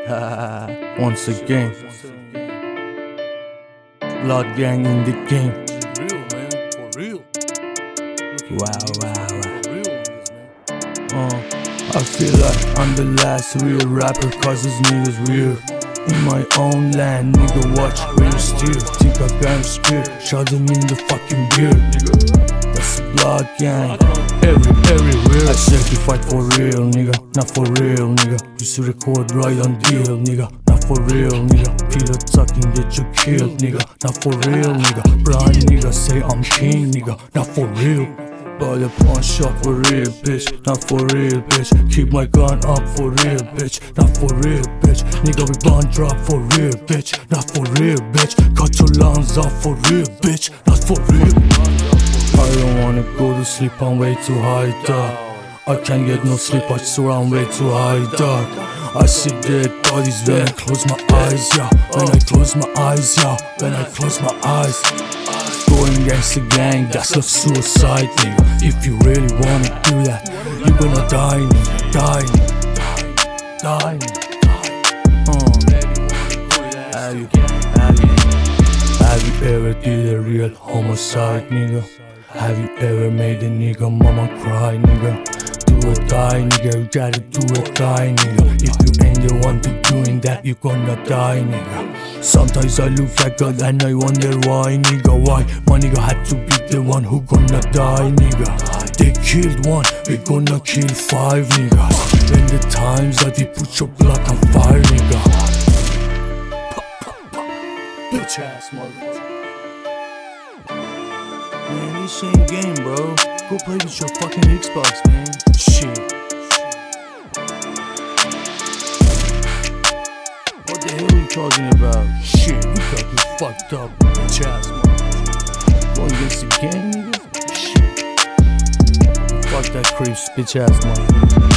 Once again, Blood Gang in the game. For real, man. For real. Wow. For real, man. I feel like I'm the last real rapper, cause this nigga's real. In my own land, nigga, watch where you steer. Think I got him scared, shot him in the fucking beard, nigga. That's the Blood Gang, everywhere. I certified for real, nigga, not for real, nigga. Used to record right on deal, nigga, not for real, nigga. Pillow talking, get you killed, nigga, not for real, nigga. Blind nigga say I'm king, nigga, not for real. But the pawn shop for real, bitch, not for real, bitch. Keep my gun up for real, bitch, not for real, bitch. Nigga, we bond drop for real, bitch, not for real, bitch. Cut your lungs off for real, bitch, not for real. I don't wanna go to sleep, I'm way too high, dog. I can't get no sleep, I swear I'm way too high, dog. I see dead bodies when I close my eyes, yeah. When I close my eyes, yeah. When I close my eyes. Going against the gang, that's not suicide, nigga. If you really wanna do that, you gonna die, nigga. Die, nigga. Die, nigga. Have you ever did a real homicide, nigga? Have you ever made a nigga mama cry, nigga? Do or die, nigga, you gotta do or die, nigga. If you ain't the one to doing that, you gonna die, nigga. Sometimes I look like God and I wonder why, nigga. Why my nigga had to be the one who gonna die, nigga. They killed one, we gonna kill 5, nigga. In the times that they put your blood on fire, nigga. Bitch ass mother. Man, this ain't game, bro. Go play with your fucking Xbox, man. Shit. What the hell are you talking about? Shit, you got me fucked up, bitch ass mother. Going against the gang, nigga? Shit. Fuck that creeps, bitch ass mother.